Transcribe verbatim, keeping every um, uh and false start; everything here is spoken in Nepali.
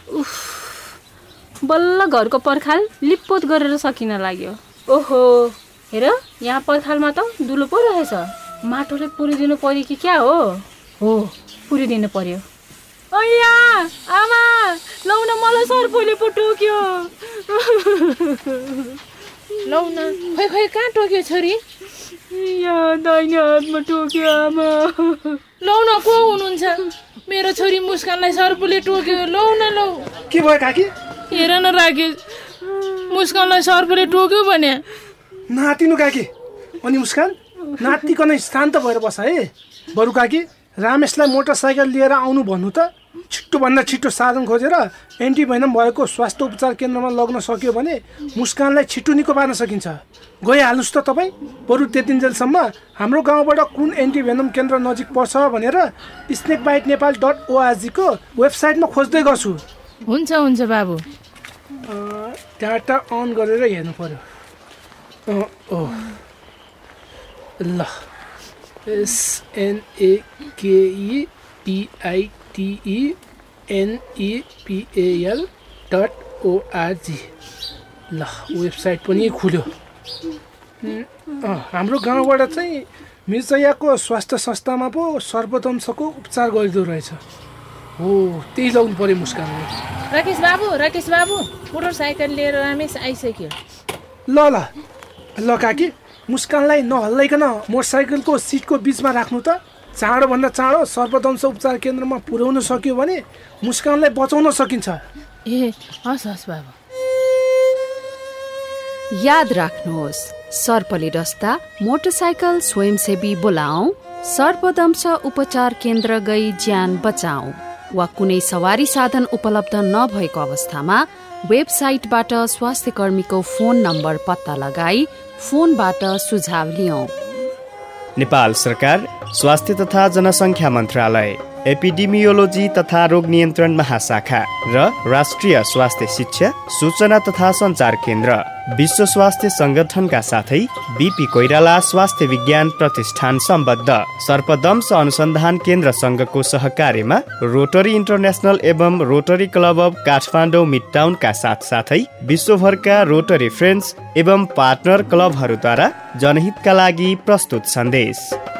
उफ, बल्ल घरको पर्खाल लिपपोत गरेर सकिन लाग्यो। ओहो, हेर यहाँ पर्खालमा त दुलो पो रहेछ। माटोले पुरिदिनु पर्यो कि क्या हो? हो, पुरिदिनु पर्यो। अಯ್या आमा, लौ न मलाई सर्पले पो टोक्यो। लौ न, खोइ खोइ कहाँ टोक्यो छोरी? यहाँ दाहिने हातमा टोक्यो आमा। लौ न, को हुनुहुन्छ? मेरो छोरी मुस्कानलाई सर्पले टोक्यो। लौ न लौ। के भयो काकी? हेर न राकेश, मुस्कानलाई सर्पले टोक्यो भने। नातिनु काकी। अनि मुस्कान नातिकन शान्त भएर बस है। बरु काकी रामेशलाई मोटरसाइकल लिएर आउनु भन्नु त। छिट्टोभन्दा छिट्टो साधन खोजेर एन्टी भेनम भएको स्वास्थ्य उपचार केन्द्रमा लग्न सक्यो भने मुस्कानलाई छिट्टो निको पार्न सकिन्छ। गइहाल्नुहोस् त तपाईँ। बरु त्यतिन्जेलसम्म हाम्रो गाउँबाट कुन एन्टी भेनम केन्द्र नजिक पर्छ भनेर स्नेक बाइट नेपाल डट ओआरजीको वेबसाइटमा खोज्दै गर्छु। हुन्छ हुन्छ बाबु। डाटा अन गरेर हेर्नु पर्यो। ल एसएनएकेइपिआइटिइएनइपिएल डट ओआरजी। ल वेबसाइट पनि खुल्यो। हाम्रो गाउँबाट चाहिँ मिर्चयाको स्वास्थ्य संस्थामा पो सर्पदंशको उपचार गरिदो रहेछ। हो, त्यही लगाउनु पर्यो मुस्कानले। राकेश बाबु, राकेश बाबु, मोटरसाइकल लिएर रमेश आइसक्यो। ल ल ल काकी, मुस्कानलाई नहल्लाइकन मोटरसाइकलको सिटको बिचमा राख्नु त। चाँडोभन्दा चाँडो सर्पदंश उपचार केन्द्रमा पुर्याउन सक्यो भने मुस्कानलाई बचाउन सकिन्छ। ए हस् हस् बाबु। याद राख्नुहोस्, सर्पले डस्दा मोटरसाइकल स्वयंसेवी बोलाऊ, सर्पदंश उपचार केन्द्र गई ज्यान बचाऊ। वा कुनै सवारी साधन उपलब्ध नभएको अवस्थामा वेबसाइटबाट स्वास्थ्य कर्मीको फोन नम्बर पत्ता लगाई फोनबाट सुझाव लियौं। नेपाल सरकार, स्वास्थ्य तथा जनसङ्ख्या मन्त्रालय, एपिडेमियोलोजी तथा रोग नियन्त्रण महाशाखा र राष्ट्रिय स्वास्थ्य शिक्षा सूचना तथा सञ्चार केन्द्र, विश्व स्वास्थ्य संगठनका साथै बीपी कोइराला स्वास्थ्य विज्ञान प्रतिष्ठान सम्बद्ध सर्पदंश अनुसन्धान केन्द्र संघको सहकार्यमा रोटरी इन्टरनेसनल एवं रोटरी क्लब अफ काठमाडौँ मिडटाउनका साथ साथै विश्वभरका रोटरी फ्रेन्ड्स एवं पार्टनर क्लबहरूद्वारा जनहितका लागि प्रस्तुत सन्देश।